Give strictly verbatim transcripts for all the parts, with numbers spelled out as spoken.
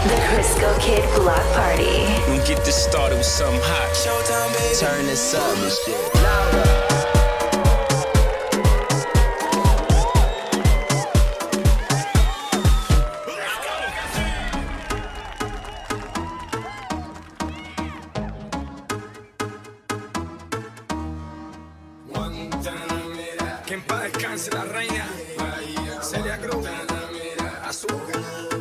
The Crisco Kid Block Party. We get this started with something hot. Showtime, baby. Turn this up and shit. Louder. Que en paz descanse la reina Celia Cruz, Azúcar,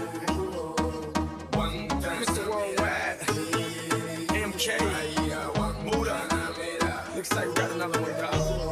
mister Worldwide, M K, Buddha. Looks like we got another one, dog.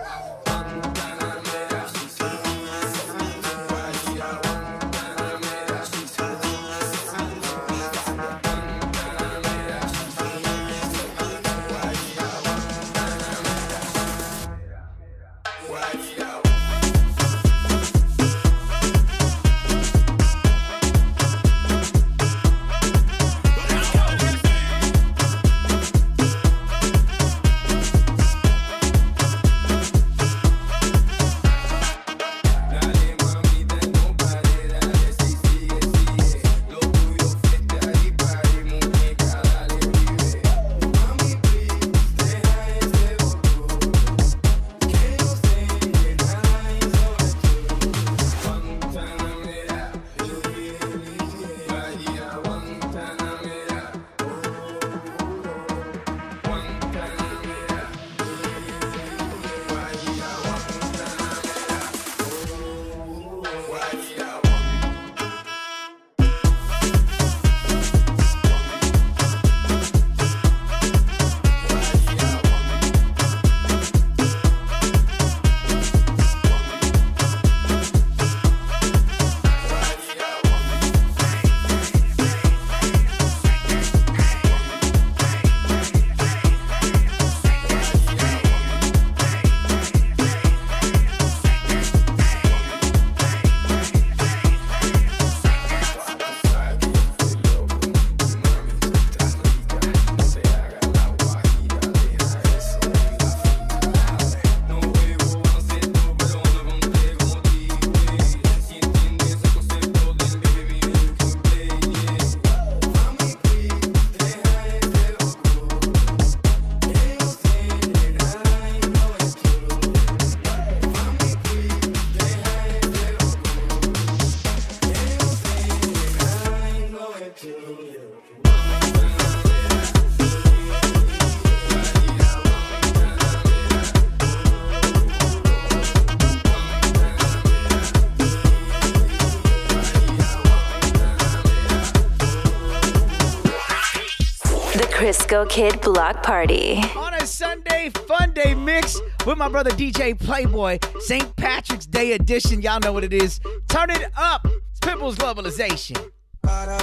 Crisco Kid Block Party. On a Sunday fun day mix with my brother D J Playboy, Saint Patrick's Day edition. Y'all know what it is. Turn it up. It's Pitbull's Globalization. Para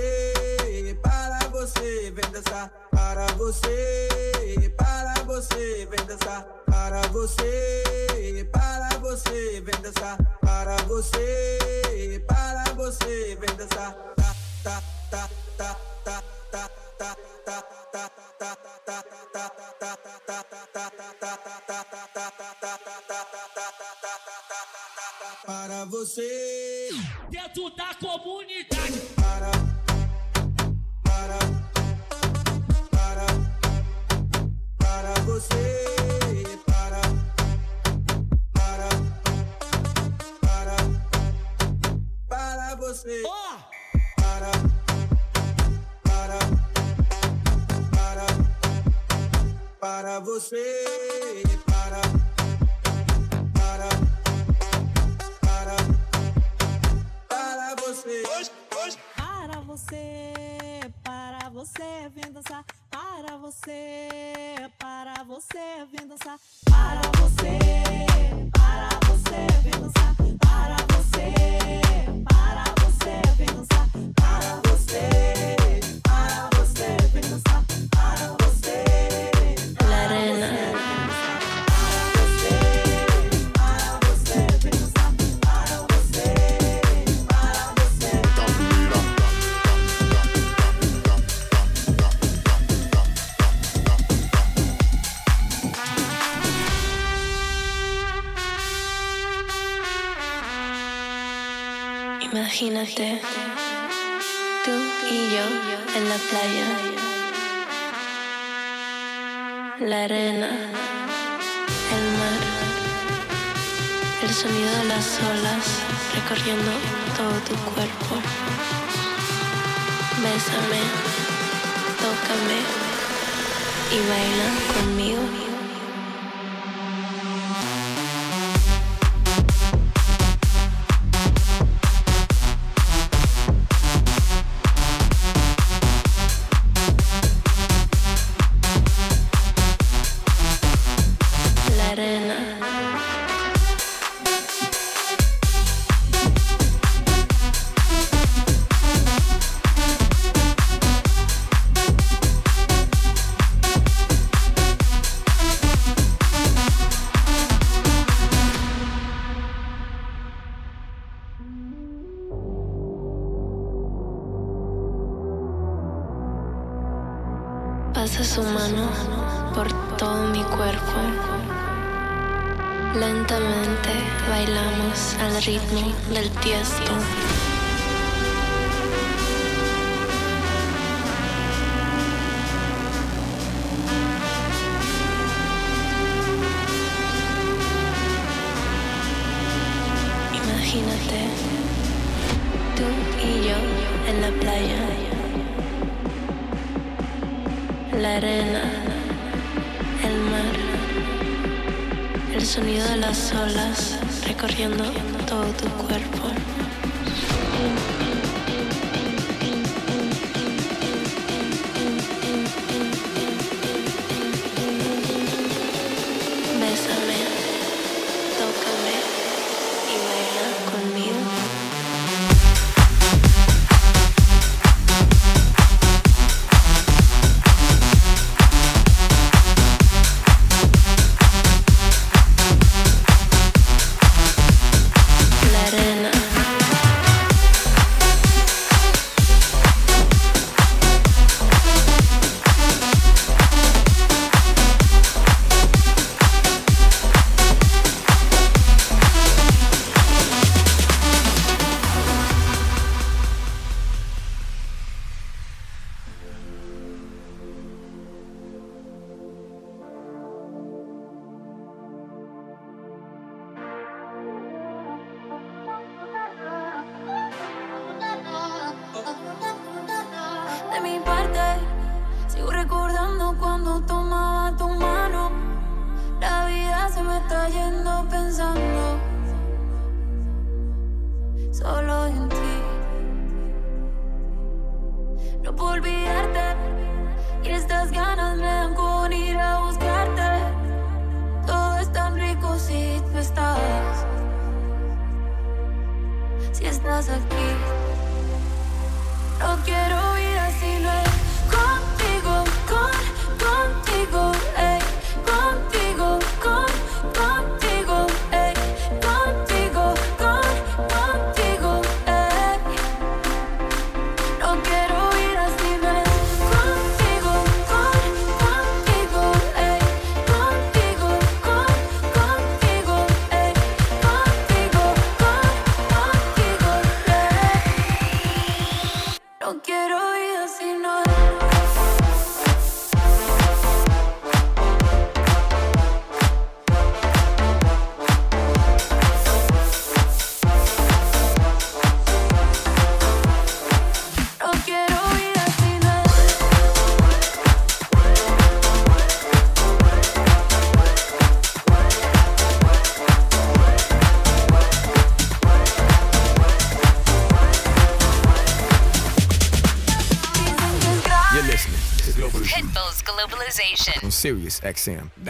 você, para você, vem dançar. Para você, para você, vem dançar. Para você, para você, vem dançar. Para você, para você, vem dançar. Ta, ta, ta, ta, ta, ta, ta, ta, ta, ta, ta, para você dentro da comunidade. Para, para, para, para você. Para, para, para, para você. Oh! Para, para, para, para você. Para, para, para, para você. Para você, para você, vem dançar. Para você, para você, vem dançar. Para você, para você, vem dançar. Para você, para você, vem dançar. Para você, para você, vem dançar. Para você, Larena. Imagínate, tú y yo en la playa. La arena, el mar, el sonido de las olas recorriendo todo tu cuerpo. Bésame, tócame y baila conmigo. Pasa su mano por todo mi cuerpo. Lentamente bailamos al ritmo del tiesto. Imagínate, tú y yo en la playa. La arena, el mar, el sonido de las olas recorriendo todo tu cuerpo. Bésame, tócame y baila conmigo. De mi parte, sigo recordando cuando tomaba tu mano. La vida se me está yendo pensando solo en ti. No puedo olvidarte y estas ganas me dan con ir a buscarte. Todo es tan rico si tú estás, si estás aquí. No quiero vida si no es contigo, con, contigo, ey, contigo, con, contigo, ey, contigo, con, contigo, ey. No quiero vida si no es contigo, con, contigo, ey, contigo, con, contigo, ey, contigo, con, contigo, ey. No quiero vida si no es. No quiero vida si no es. You're listening to Pitbull's Globalization. on Sirius X M. Die.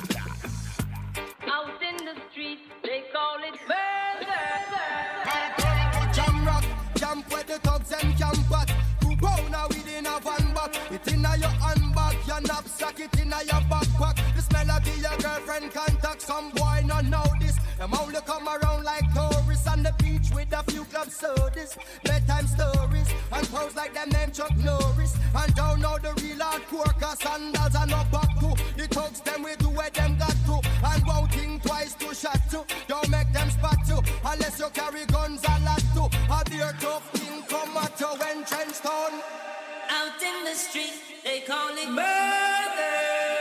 Out in the street, they call it murder. Jam rock, camp where the thugs and camp at. Two pounder within a van back. It inna your handbag, your knapsack, it inna your backpack. This melody your girlfriend contact. Some boy not know this. Them only come around like tourists on the beach with a few club sodas. Bedtime stories and pose like them name Chuck Norris. And don't know the real hardcore cause sandals are not back to. The thugs them we do where them got to. And won't think twice to shot to. Don't make them spot to. Unless you carry guns a lot to. A beer tough thing come at you when trench Kingston. Out in the street, they call it murder.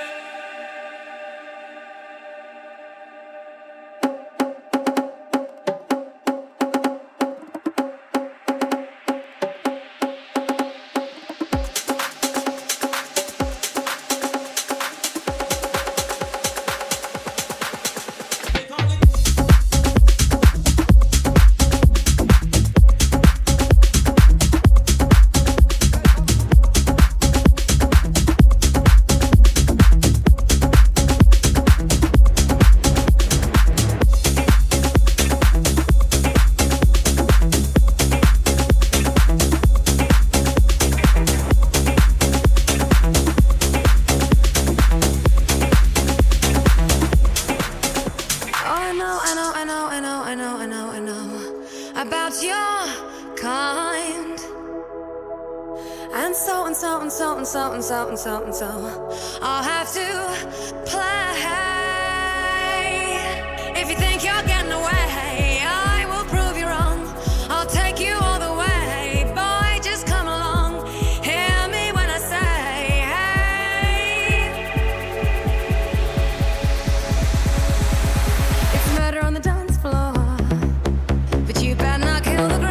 So and so and so and so I'll have to play. If you think you're getting away, I will prove you wrong. I'll take you all the way. Boy, just come along. Hear me when I say, hey. It's murder on the dance floor, but you better not kill the groove.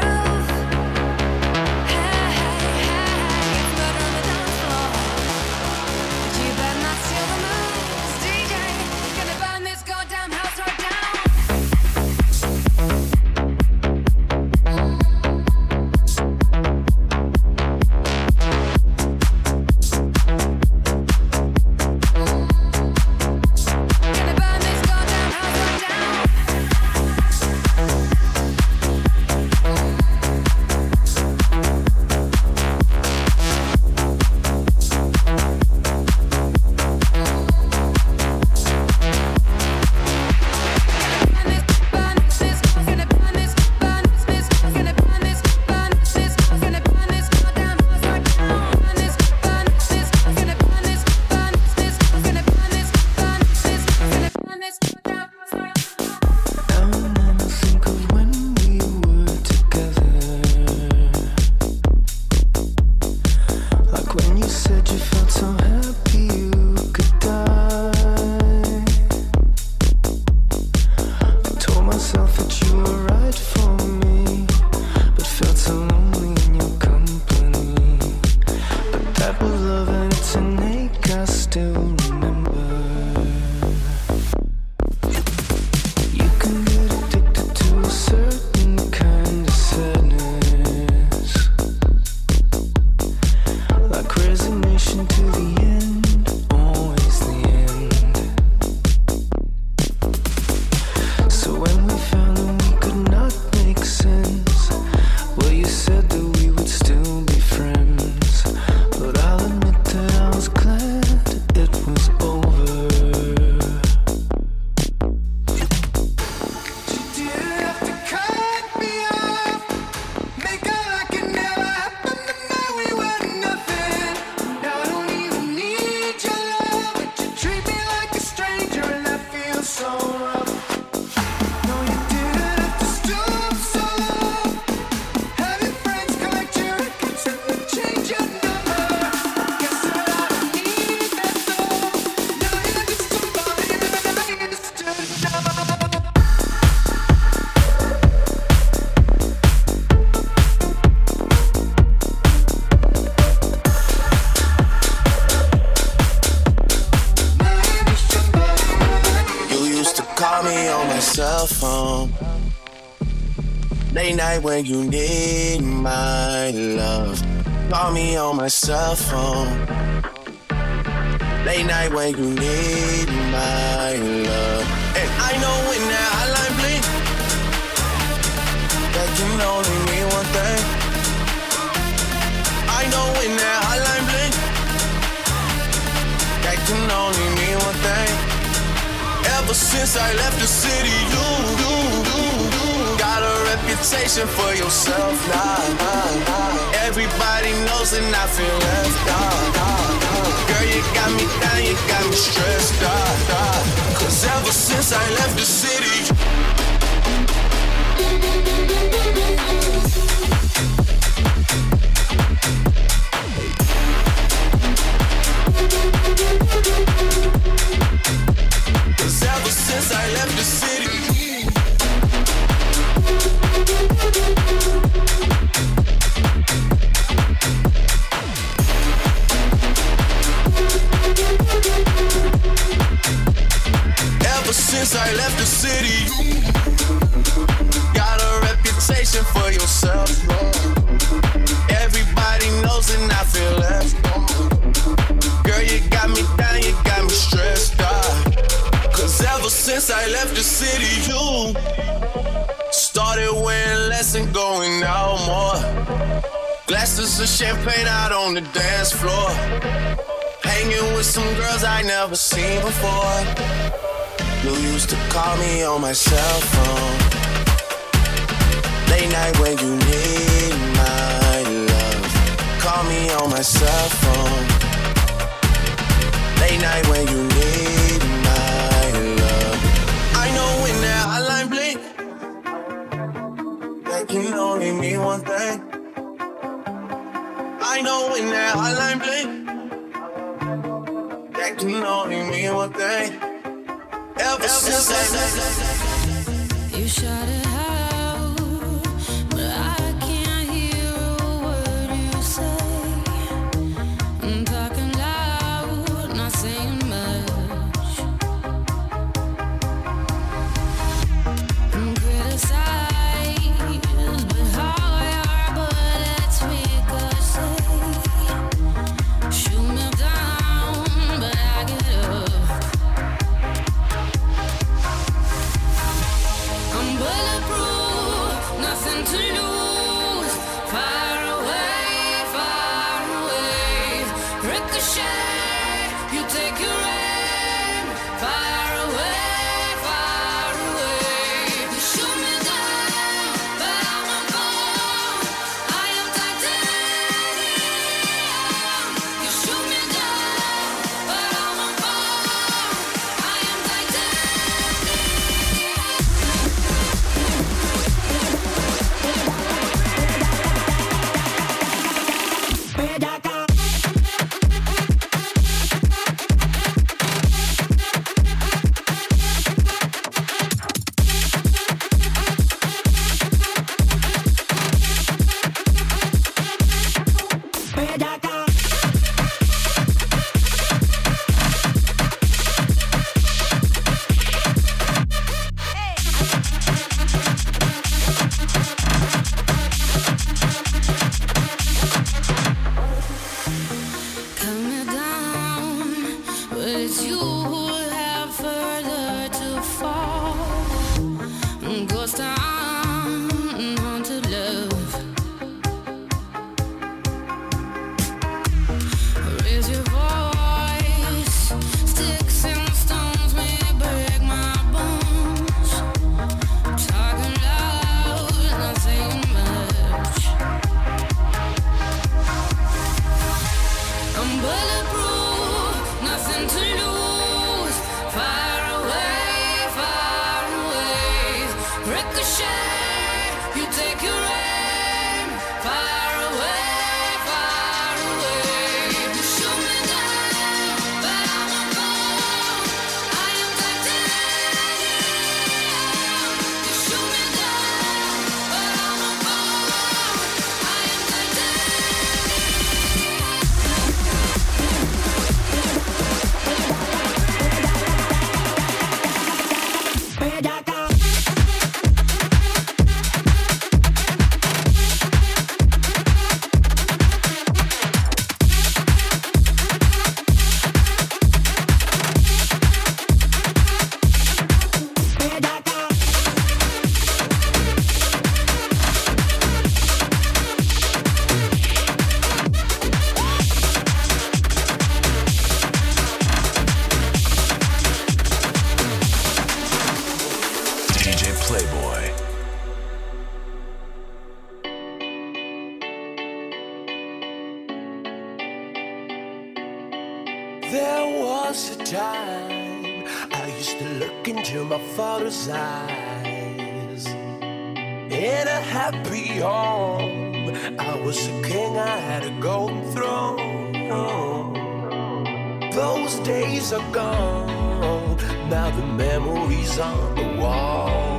Cell phone. Late night when you need my love. Call me on my cell phone. Late night when you need my love. And I know when that hotline blink, that can only mean one thing. I know when that hotline blink, that can only mean one thing. Ever since I left the city, you, you, you, you got a reputation for yourself now. Nah, nah. Everybody knows and I feel left out. Nah, nah. Girl, you got me down, you got me stressed out. Nah. Cause ever since I left the city, city. Got a reputation for yourself. Everybody knows and I feel left. Girl, you got me down, you got me stressed out. Cause ever since I left the city, you started wearing less and going out more. Glasses of champagne out on the dance floor. Hanging with some girls I never seen before. You used to call me on my cell phone. Late night when you need my love. Call me on my cell phone. Late night when you need my love. I know when that hotline blink, that can only mean one thing. I know when that hotline blink, that can only mean one thing. Ever, Ever since I you shot it out, but I can't hear a word you say. I'm talking loud, not saying much. I'm criticized, but how your bullets ricochet. Shoot me down, but I get up. I'm bulletproof, nothing to lose. Far away, far away. Ricochet, you take your aim. Far away, far away. You shoot me down, but I won't fall. I am titanium. You shoot me down, but I won't fall. I am titanium. Cut me down, but it's you who have further to fall. Ghost town, haunted love. Raise your voice, sticks and stones may break my bones. Talking loud, not saying much. I'm bulletproof, nothing to lose. Far away, far away. Ricochet, you take your aim. Far away, far away. You shoot me down, but I won't fall. I am titanium. You shoot me down, but I won't fall. I am titanium. D J Playboy. There was a time I used to look into my father's eyes. In a happy home, I was a king, I had a golden throne. Those days are gone, now the memories on the wall.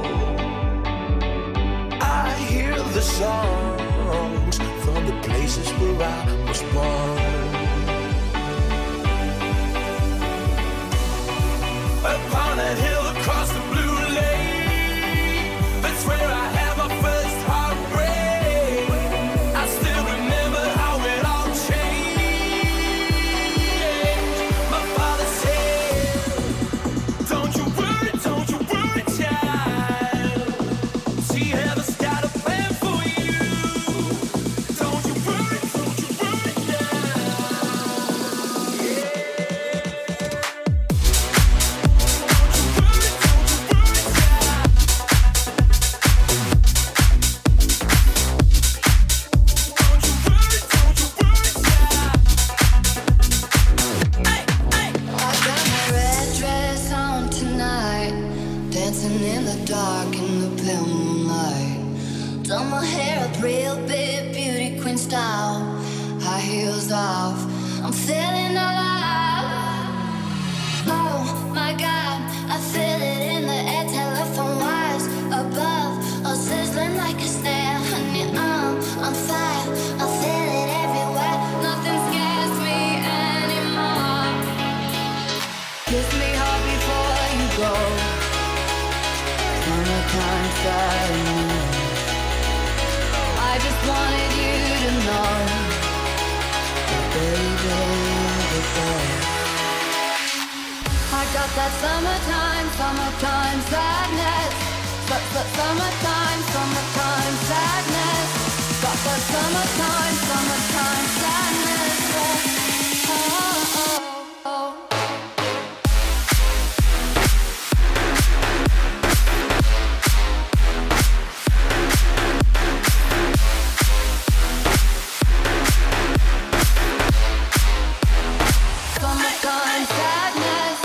I hear the songs from the places where I was born. Upon that hill across the blue lake, down, high heels off. I'm feeling alive. Oh my God, I feel it in the air. Telephone wires above, all sizzling like a snare. Honey, I'm on fire. I feel it everywhere. Nothing scares me anymore. Kiss me hard before you go. Summertime sadness. I just wanted you to know that baby, before I got that summertime, summertime sadness. But the summertime, summertime sadness. Got that summertime, summertime sadness. Oh, oh, oh. Summertime sadness.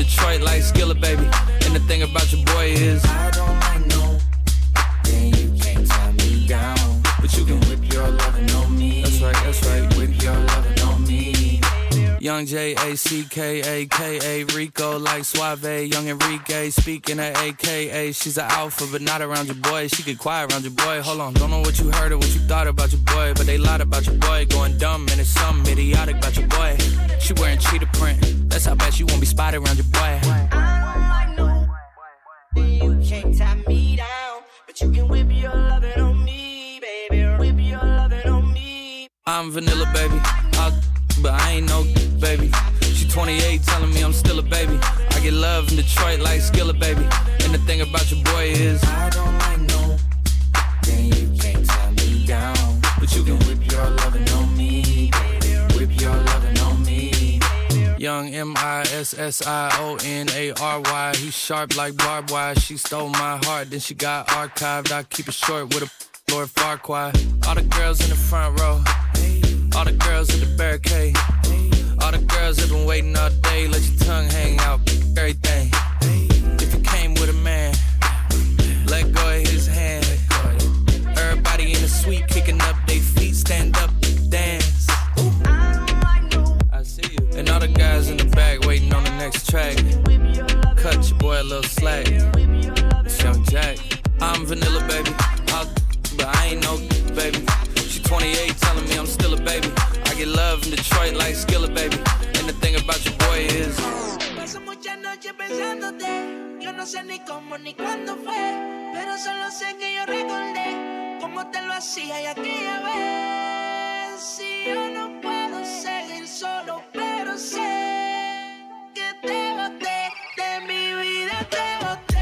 Detroit like Skillet, baby. And the thing about your boy is I don't like no, then you can't tie me down. But you can whip your lovin' on me. That's right, that's right. Whip your lovin' on me. Young J A C K A K A Rico like Suave. Young Enrique speaking at A K A. She's an alpha but not around your boy. She get quiet around your boy. Hold on, don't know what you heard or what you thought about your boy, but they lied about your boy. Going dumb and it's something idiotic about your boy. She wearing cheetah print. That's how bad she won't be spotted around your boy. I don't like no, you can't tie me down, but you can whip your lovin' on me, baby. Whip your lovin' on me. I'm vanilla, baby. I'll, but I ain't no baby. She twenty-eight telling me I'm still a baby. I get love in Detroit like Skillet, baby. And the thing about your boy is I don't like no, then you can't tie me down, but you can whip your lovin' on me, baby. Whip your lovin' on me. Young M I S S I O N A R Y. He sharp like barbed wire. She stole my heart, then she got archived. I keep it short with a Lord Farquaad. All the girls in the front row, all the girls at the barricade, all the girls have been waiting all day. Let your tongue hang out, everything. If you came with a man, let go of his hand. Everybody in the suite kicking up their feet, stand up, dance. I see you. And all the guys in the back waiting on the next track. Cut your boy a little slack. It's Young Jack. I'm vanilla, baby. I'll, but I ain't no baby. She twenty-eight telling me I'm still a baby. I get love in Detroit like Skillet, baby. And the thing about your boy is Paso muchas noches pensándote. Yo no sé ni cómo ni cuándo fue, pero solo sé que yo recordé cómo te lo hacía y aquella vez. Si yo no puedo seguir solo, pero sé que te boté de mi vida, te boté.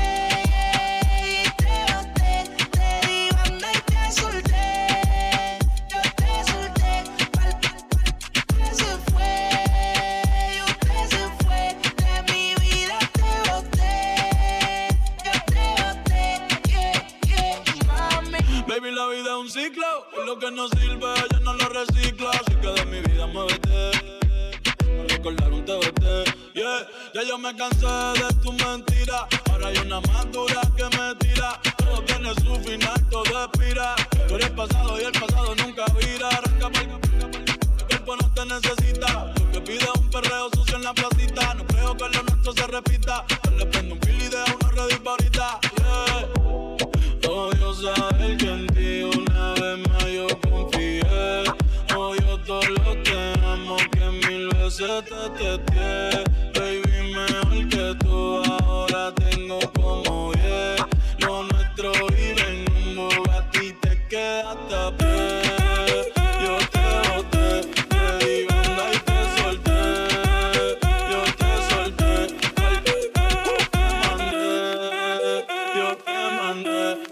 La vida es un ciclo, y lo que no sirve yo no lo reciclo, así que de mi vida muévete, a recordar un T B T, yeah. Ya yo me cansé de tu mentira, ahora hay una más dura que me tira, todo tiene su final, todo expira, tú eres pasado y el pasado nunca vira, arranca pa'l el cuerpo no te necesita, lo que pide es un perreo sucio en la placita, no creo que lo nuestro se repita, yo le prendo un fil y dejo una ready pa' ahorita, yeah. Odio saber que en ti una vez más yo confié. Odio todo lo que amo, que mil veces te testé. Baby, mejor que tú ahora tengo como diez. Lo nuestro vive en un Bugatti y te quedaste a pie. Yo te boté, te di banda y te solté. Yo te solté, te mandé. Yo te mandé.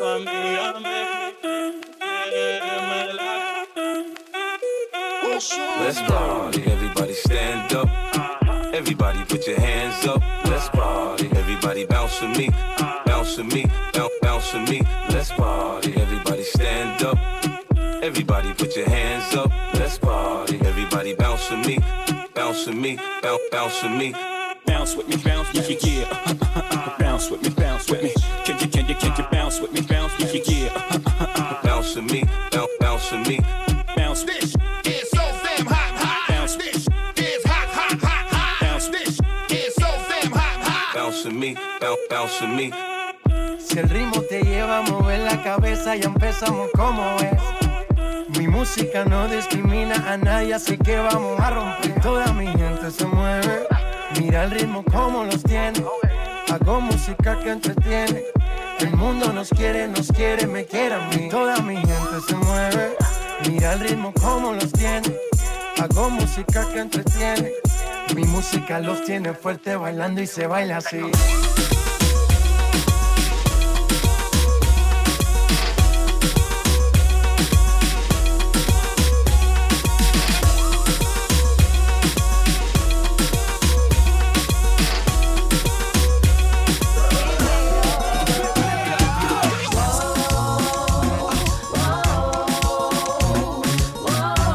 Let's party, everybody stand up. Everybody put your hands up. Let's party, everybody bounce with me. Bounce with me, bounce, bounce with me. Let's party, everybody stand up. Everybody put your hands up. Let's party, everybody bounce with me. Bounce with me, bounce, bounce with me. Bounce with me, bounce with me, yeah. Bounce with me, bounce with me. Can you, can you, can you bounce with me, bounce with me, yeah. Bounce with me, bounce, bounce with me. Bounce with me. It's so damn hot, hot. Bounce this is hot, hot, hot, hot. Bounce this is so damn hot, hot. Bounce with me, bounce, bounce with me. Si el ritmo te lleva a mover la cabeza, ya empezamos como es. Mi música no discrimina a nadie, así que vamos a romper. Toda mi gente se mueve. Mira el ritmo como los tiene. Hago música que entretiene. El mundo nos quiere, nos quiere, me quiere a mí. Toda mi gente se mueve. Mira el ritmo como los tiene. Hago música que entretiene. Mi música los tiene fuerte bailando y se baila así.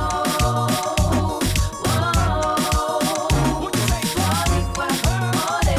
More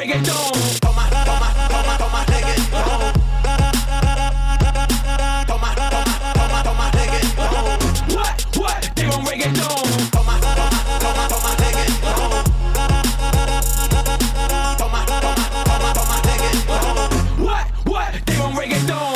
reggaeton. Toma, toma, toma, toma reggaeton. Toma, toma, toma, toma reggaeton. What? What? They want reggaeton. Toma, toma, toma, toma reggaeton. Toma, toma, toma, toma reggaeton. What? What? They want reggaeton.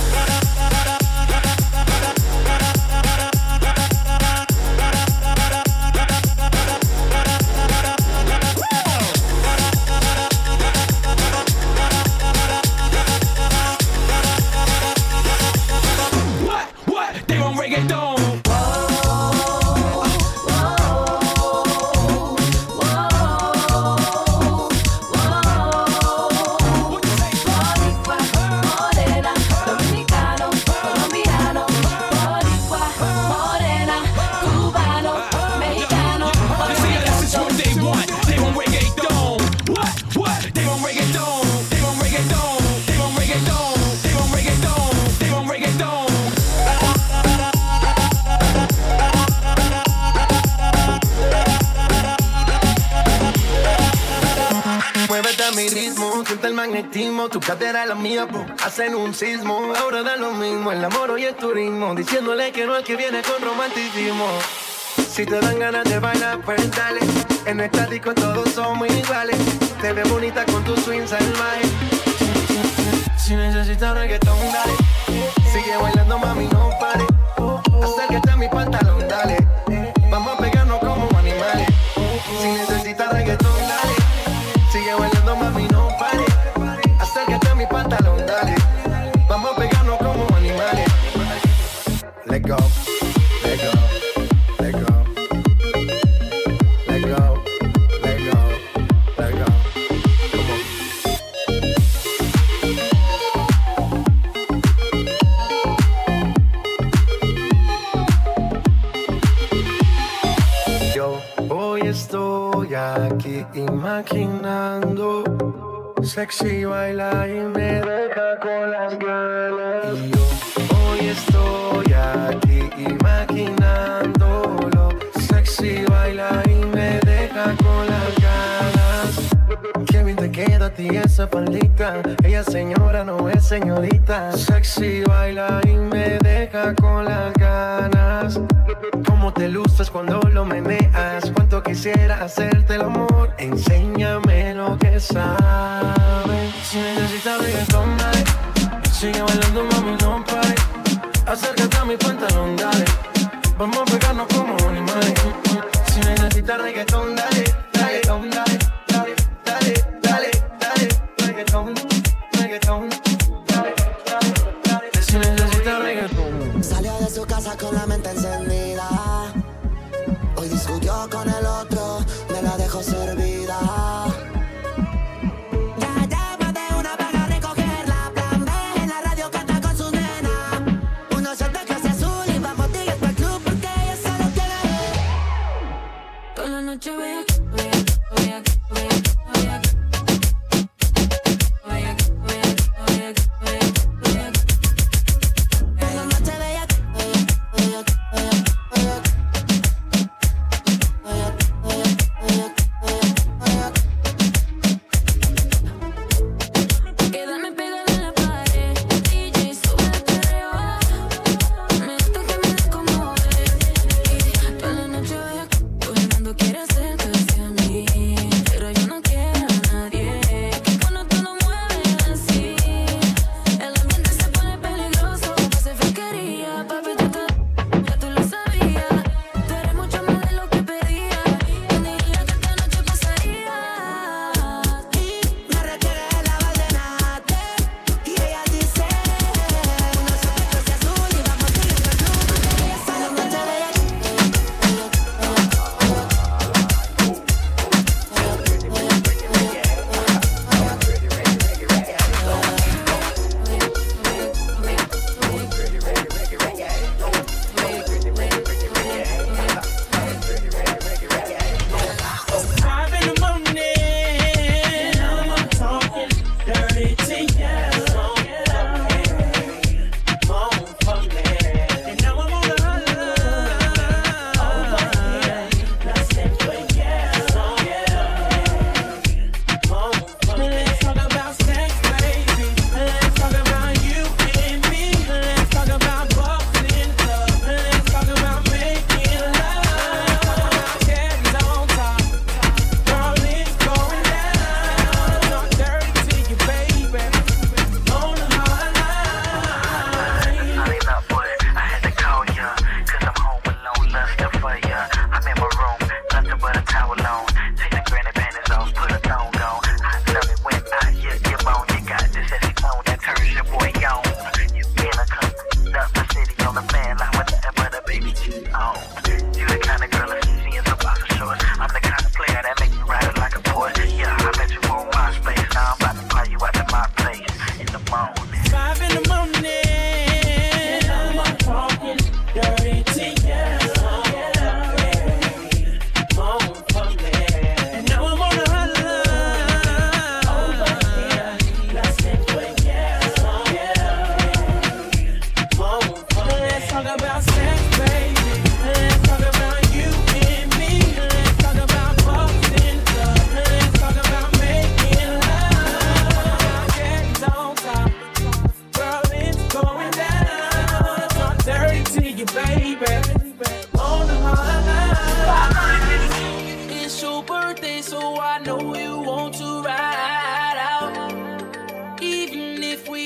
Siente el magnetismo, tu cadera es la mía, po. Hacen un sismo. Ahora da lo mismo, el amor hoy es tu ritmo. Diciéndole que no es que viene con romanticismo. Si te dan ganas de bailar, pues dale. En el estático todos somos iguales. Te ves bonita con tu swing salvaje. Si necesitas reggaetón, dale. Sigue bailando, mami, no pare. Acércate a mi pantalón, dale. Vamos a pegarnos como animales. Si necesitas reggaetón, dale. Sigue bailando, mami, no pare. Acércate a mi pantalón, dale. Vamos a pegarnos como animales. Let go, let go, let go, let go, let go, let go. Come on. Yo hoy estoy aquí imaginando. Sexy baila y me deja con las ganas. Y yo hoy estoy aquí imaginándolo. Sexy baila y me deja con las ganas. Qué bien te queda a ti esa faldita. Ella señora no es señorita. Sexy baila y me deja con las ganas. Cómo te luces cuando lo meneas. Cuánto quisiera hacerte el amor. Enséñame lo que sabes. Si necesitas reggaetón, dale. Sigue bailando, mami, no pare. Acércate a mi pantalón, dale. Vamos a pegarnos como animales. Si necesitas reggaetón, dale. Reggaetón, dale, dale, dale, dale, dale. Reggaetón, reggaetón, dale, dale, dale. Si necesitas reggaetón. Salió de su casa con la mente encendida. Hoy discutió con el otro, me la dejó servida. Ya llama de una para recogerla. Plan B en la radio canta con su nena. Uno shot de clase azul y vamos tigres para el club porque ella solo quiere. Toda la noche ve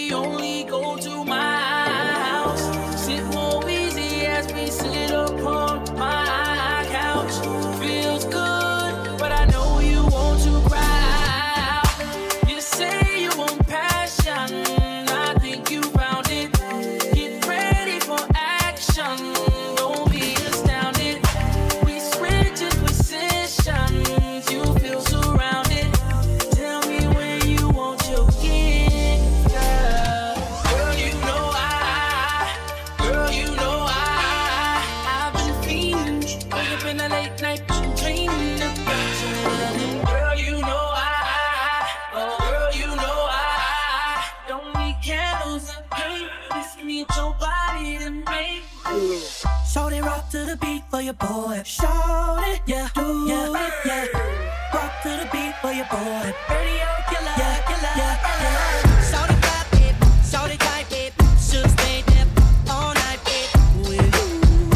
we only go to my house. Sit more easy as we sit upon my couch. Feels good, but I know you want to cry out. You say you want passion, I think you found it. Get ready for action, don't be astounded. We switch positions, you feel surrounded. Tell me where you want your kid, girl. Girl, you know I, girl, you know I, I've been feeling. Wake up in the late night, dreaming about you. Girl, you know I, oh, girl, you know I, don't need candles and paint. This need your body to make. Shout it, rock to the beat for your boy. Shout it, yeah, do yeah, it, yeah. Rock to the beat for your boy. Radio killer, yeah, killer, yeah, yeah. Shout it, clap it, shout it, type it. Should stay there all night, babe. With you,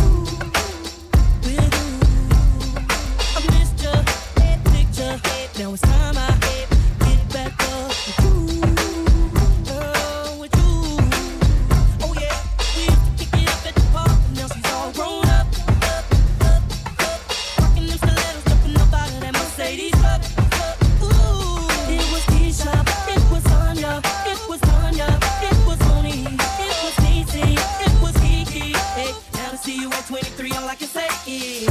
with you. I missed you, picture. Now it's time I get back up with you. Oh, with you. Oh yeah, we used to kick it up at the park. Now she's all grown up, up, up, up. Rocking them stilettos, jumping up out of that Mercedes. Up, up, ooh. It was Keisha, it was Anya, it was Tanya, it was Tony, it was Niecy, it was Kiki. Hey, now to see you at twenty-three, all I can say is,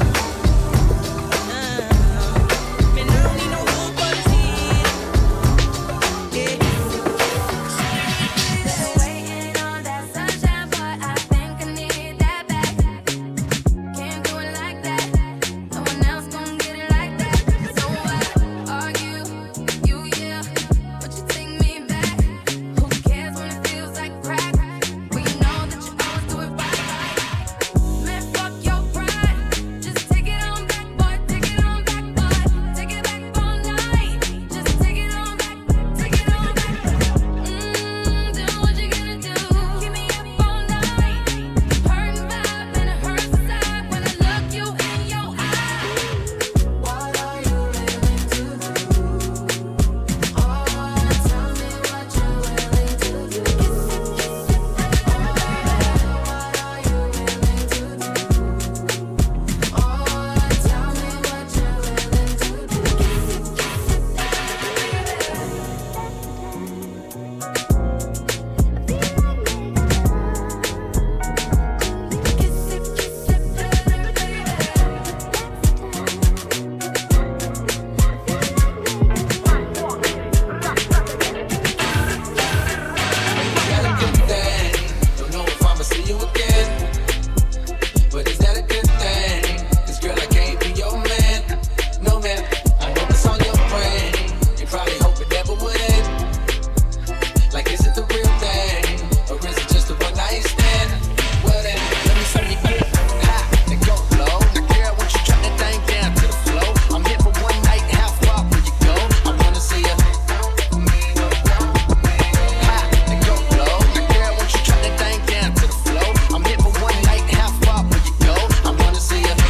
nah. Man, I don't need no hoop for this kid. Yeah. Waiting on that sunshine, boy, I think I need that back. Can't do it like that. No one else gon' get it like that. So what? Argue, you yeah, but you take me back. Who cares when it feels like crack? Well, you know that you always do it right. Man, fuck your pride. Just take it on back, boy. Take it on back, boy. Take it back all night. Just take it on back. Take it on back. Mmm, do what you gonna do. Keep me up all night. Hurting vibe and it hurts inside when I look you in your eyes. What are you willing to do? Oh, tell me what you're willing to do. What are you willing to do? Oh, tell me what you're willing to Got a good thing. Don't know if I'ma see you again, but is that a good thing? 'Cause girl, I can't be your man. No man, I know it's on your brain. You probably hope it never would end. Like, is it the real thing, or is it just a one night stand? Well then, let me see you get high and go low. Now girl, won't you drop that thing down to the floor? I'm here for one night, how far will you go? I wanna see you high and go low. Now girl, won't you drop that thing down to the floor? I'm here for one night, how far will you go? I wanna see you.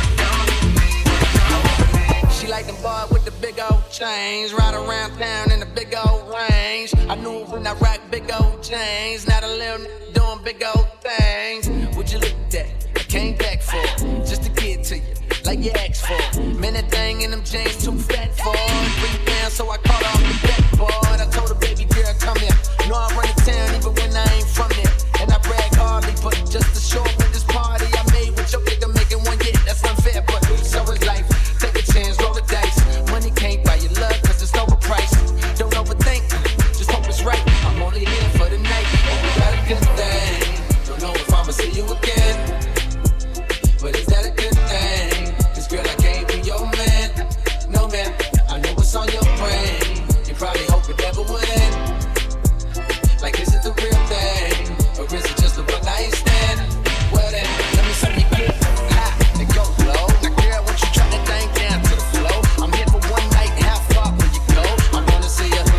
She like them boy with the big old chains, ride around town in the big old range. I knew when I rock big old chains, not a little n- doing big old things. Would you look at that? I came back for it, just to get to you, like you asked for. Man, that thing in them jeans too fat for it. Bring it down, so I caught her off the backboard. I told her, baby girl, come here. Know I run the town even when I ain't from there. And I brag hardly, but just to show up at this party I made with your nigga making one hit. That's unfair, but so is life. Take a chance, roll the dice. Money can't buy your love, 'cause it's overpriced. Don't overthink, just hope it's right. I'm only here for the night. Got a good thing. Don't know if I'ma see you again, but is that a good thing? 'Cause girl, I can't be your man. No man, I know what's on your brain. You probably hope it never would end. Like, is it the real thing, or is it just a one night stand? Well then, let me see you get high and go low. Now girl, won't you drop that thing down to the floor? I'm here for one night, how far will you go? I wanna see you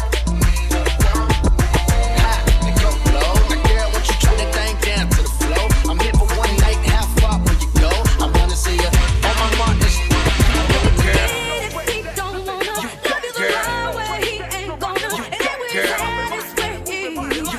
high and go low. Now girl, won't you drop that thing down to the floor? I'm here for one night, how far will you go? I wanna see you on my mark. This girl, He don't wanna, love you the right way, he ain't gonna. And everywhere is where he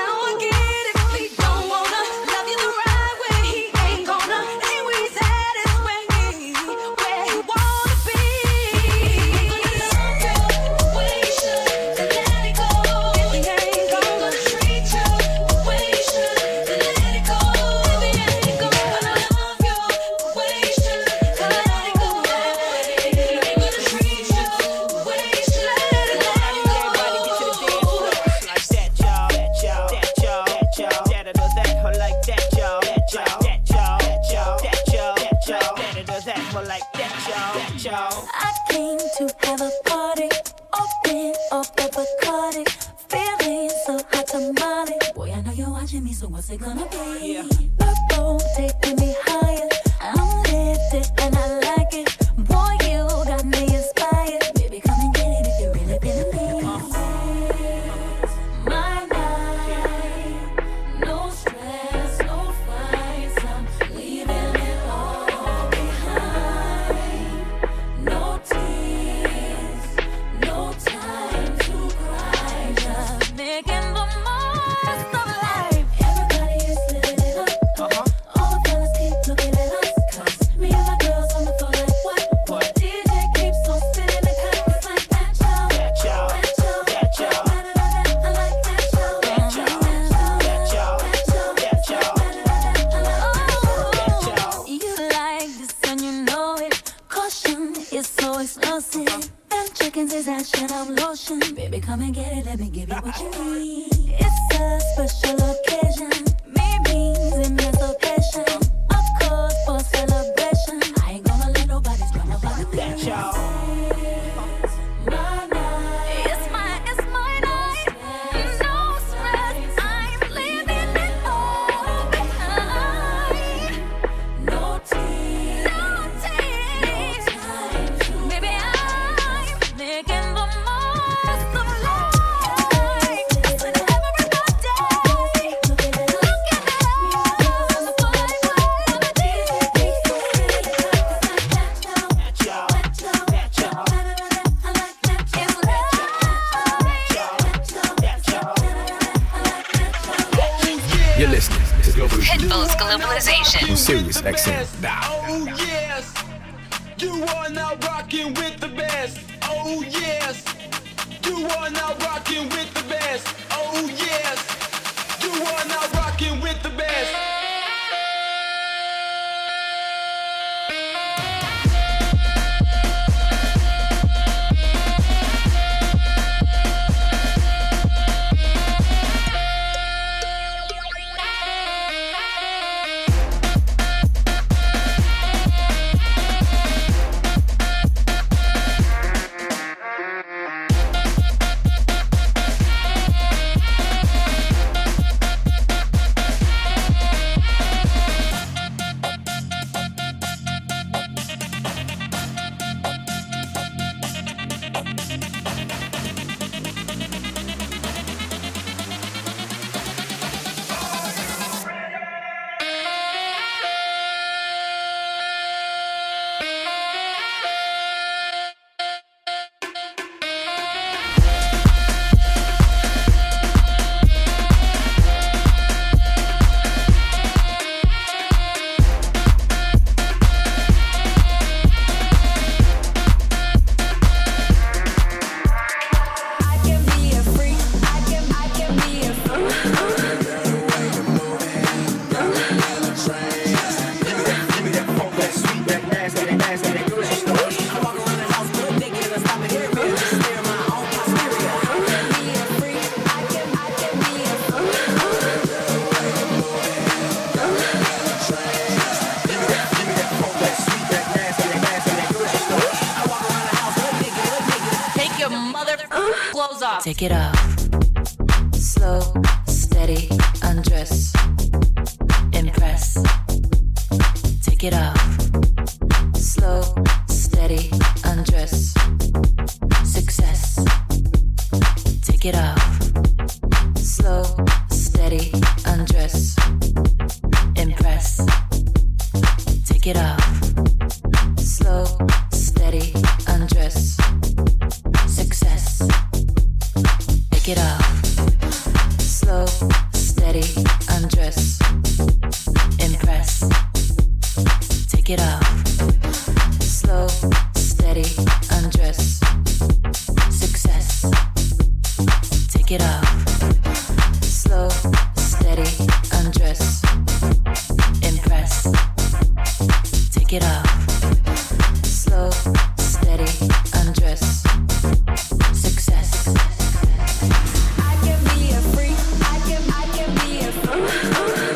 Pitbull's Globalization. Sirius X M. Oh yes, you are now rocking with the best. Oh yes, you are now rocking with the best. Oh yes, you are now rocking with the best. Take it off. Slow, steady, undress. Impress. Take it off. Slow, steady, undress. Success. Take it off. Slow, steady, undress. Impress. Take it off. Slow, steady, undress. Success. Take it off. Slow, steady, undress, impress. Take it off. Slow, steady, undress. Success. Take it off. Slow, steady, undress. Impress. Take it off. Slow, steady, undress. Success. I can be a freak. I can, I can be a freak.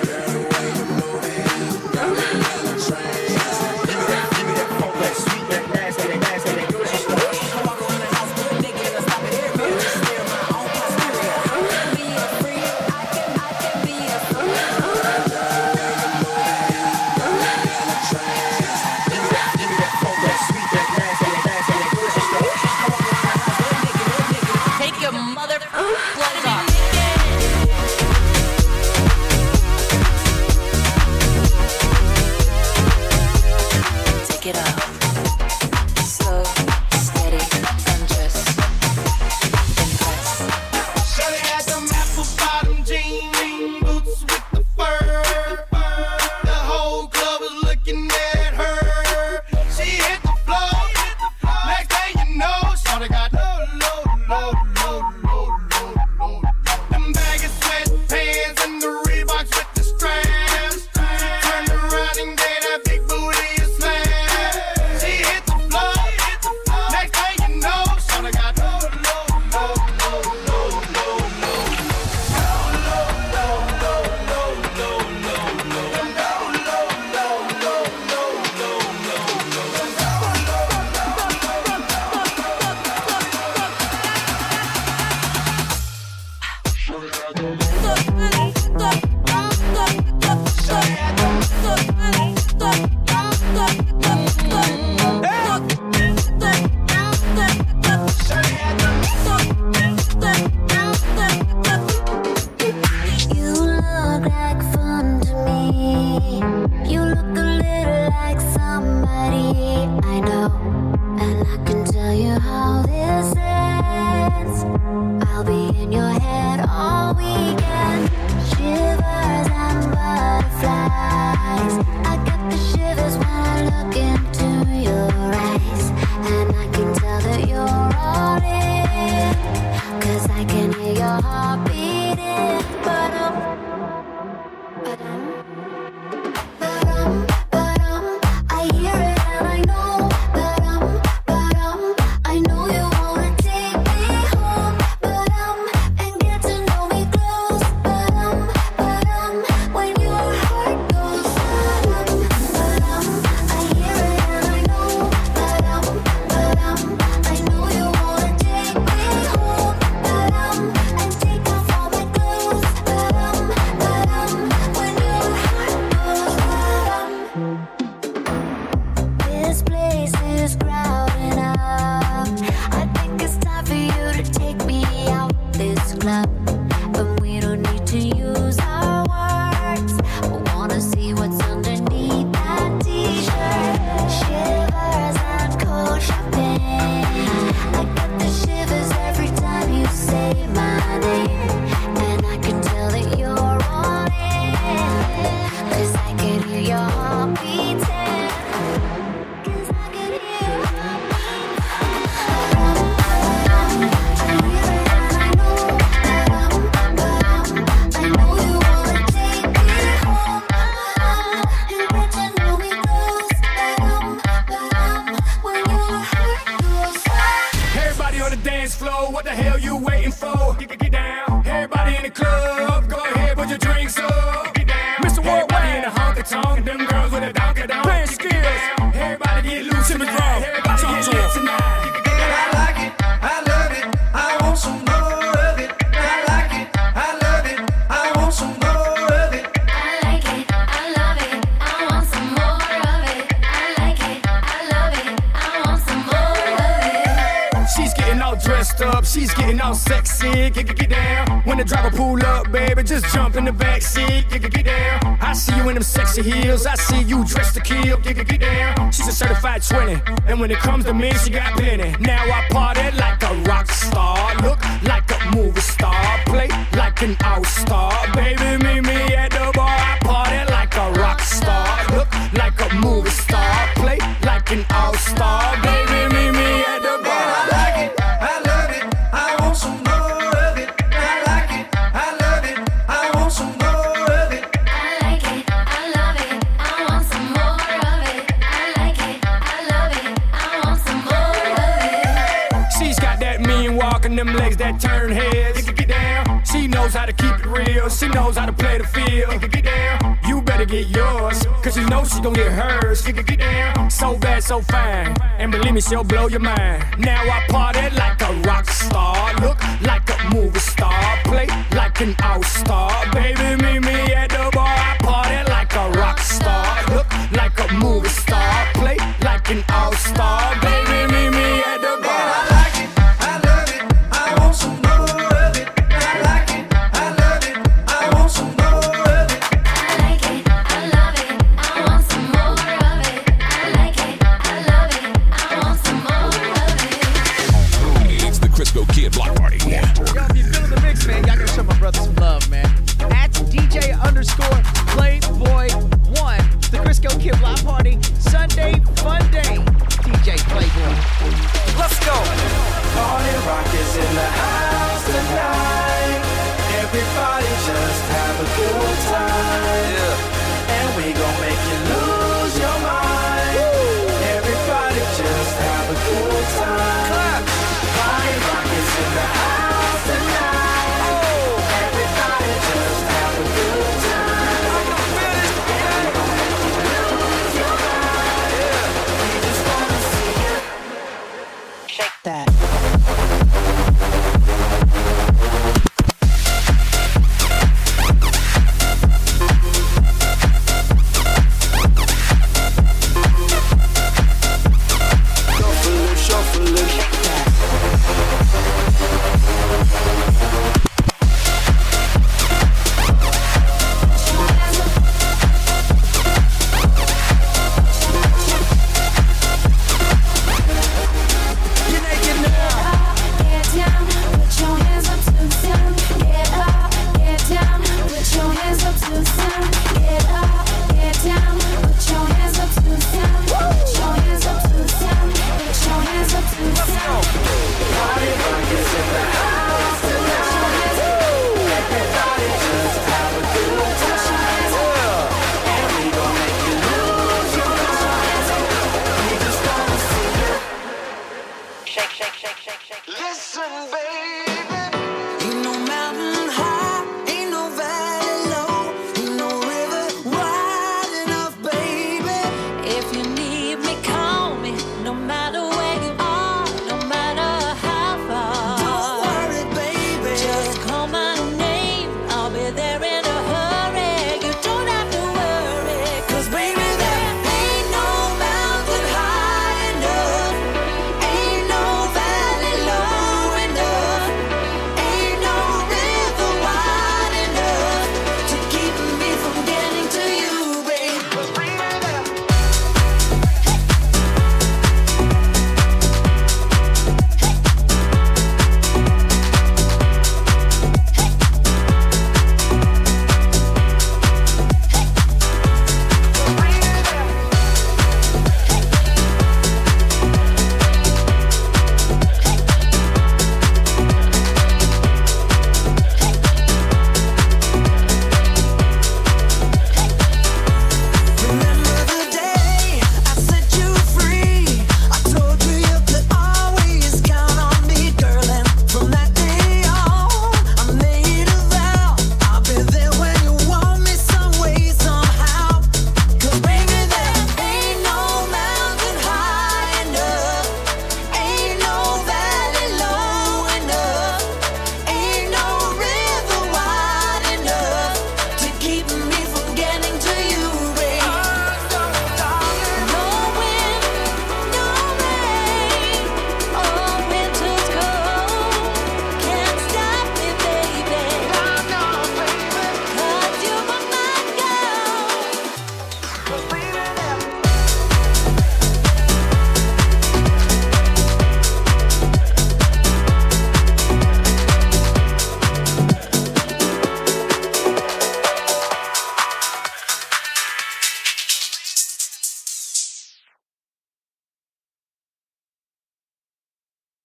She's getting all sexy, get, get, get down. When the driver pull up, baby, just jump in the backseat, get, get, get down. I see you in them sexy heels, I see you dressed to kill, get, get, get down. She's a certified twenty, and when it comes to me, she got plenty. Now I party like a rock star, look like a movie star, play like an all-star. Baby, me that turn heads. Get down. She knows how to keep it real. She knows how to play the field. Get down. You better get yours, cause you know she gon' get hers. Get down. So bad, so fine, and believe me, she'll blow your mind. Now I party like a rock star, look like a movie star, play like an all-star. Baby, meet me at the bar. I party like a rock star, look like a movie star, play like an all-star. Baby, meet me at the bar. I like it, I love it, I want some more of it. I like it, I love it, I want some more of it. I like it, I love it, I want some more of it. I like it, I love it, I want some more of it. It's the Crisco Kid Block Party. Yo, if you feeling the mix, man, y'all gotta show my brother some love, man. At D J underscore Playboy one, the Crisco Kid Block Party, Sunday Fun Day. D J Playboy. Let's go. Party rock is in the house tonight. Everybody just have a good time. Yeah. And we gon' make you lose your mind. Woo. Everybody just have a good time. Clap. Party rock is in the house tonight. Oh. Everybody just have a good time. I can feel it. And we gon' make you lose your mind. Yeah. We just wanna see you shake that. Get up, get down,